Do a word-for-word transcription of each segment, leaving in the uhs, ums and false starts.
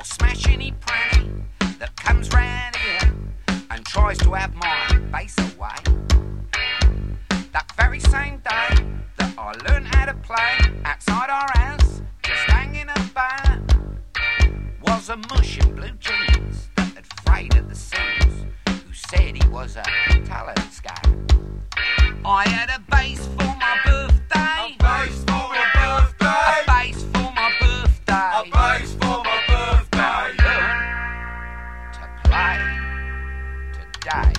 I'll smash any pranny that comes round here and tries to have my bass away. That very same day that I learned how to play outside our house, just hanging about, was a mush in blue jeans that had frayed at the seams, who said he was a talent scout. I had a bass for my birthday. A bass for my birthday. A bass for my birthday. A bass for my birthday. To play today.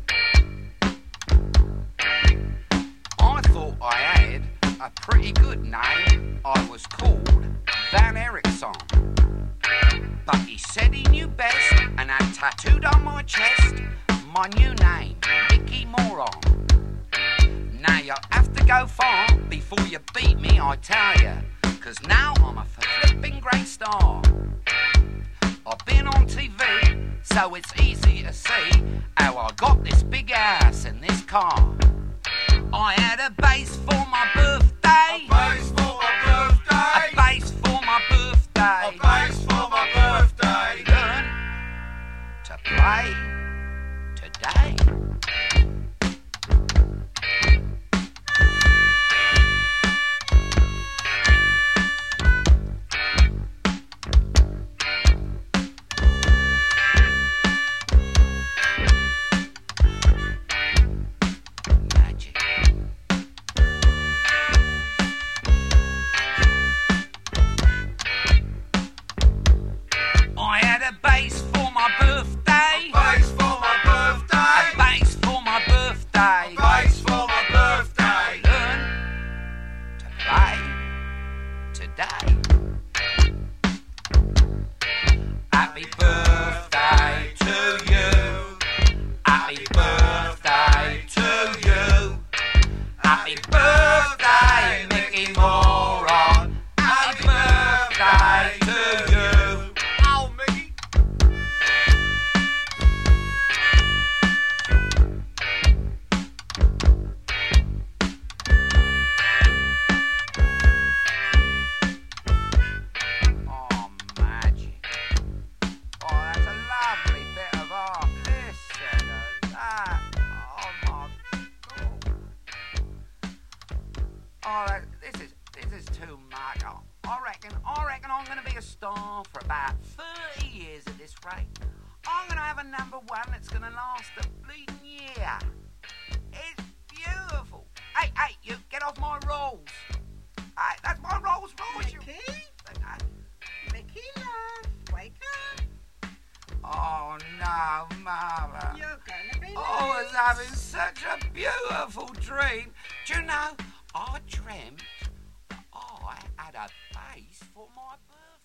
I thought I had a pretty good name. I was called Van Eriksson. But he said he knew best and had tattooed on my chest my new name, Mickey Moron. Now you have to go far before you beat me, I tell ya, 'cause now I'm a flipping great star. I've been on T V, so it's easy to see how I got this big ass in this car. I had a bass for my birthday. A bass for my birthday. A bass for my birthday. A bass for my birthday. Learn to play today. I had a bass for my birthday. A bass for my birthday. A bass for my birthday. A bass for my birthday. Learn to play today. Happy birthday to you. Happy birthday to you. Happy birthday, Mickey Moron. Happy birthday to you. Oh, Mickey. Oh, magic. Oh, that's a lovely bit of art. Listen to that. Oh, my God. Oh, that, this is this is too much. Oh, I reckon, I reckon I'm going to be a star for about thirty years at this rate. I'm going to have a number one that's going to last a bleeding year. It's beautiful. Hey, hey, you, get off my rolls. Hey, that's my Rolls Royce. you- Mickey? Uh, Mickey, love, wake up. Oh, no, Mama. You're gonna be I was late. having such a beautiful dream. Do you know, I dreamt that I had a bass for my birthday.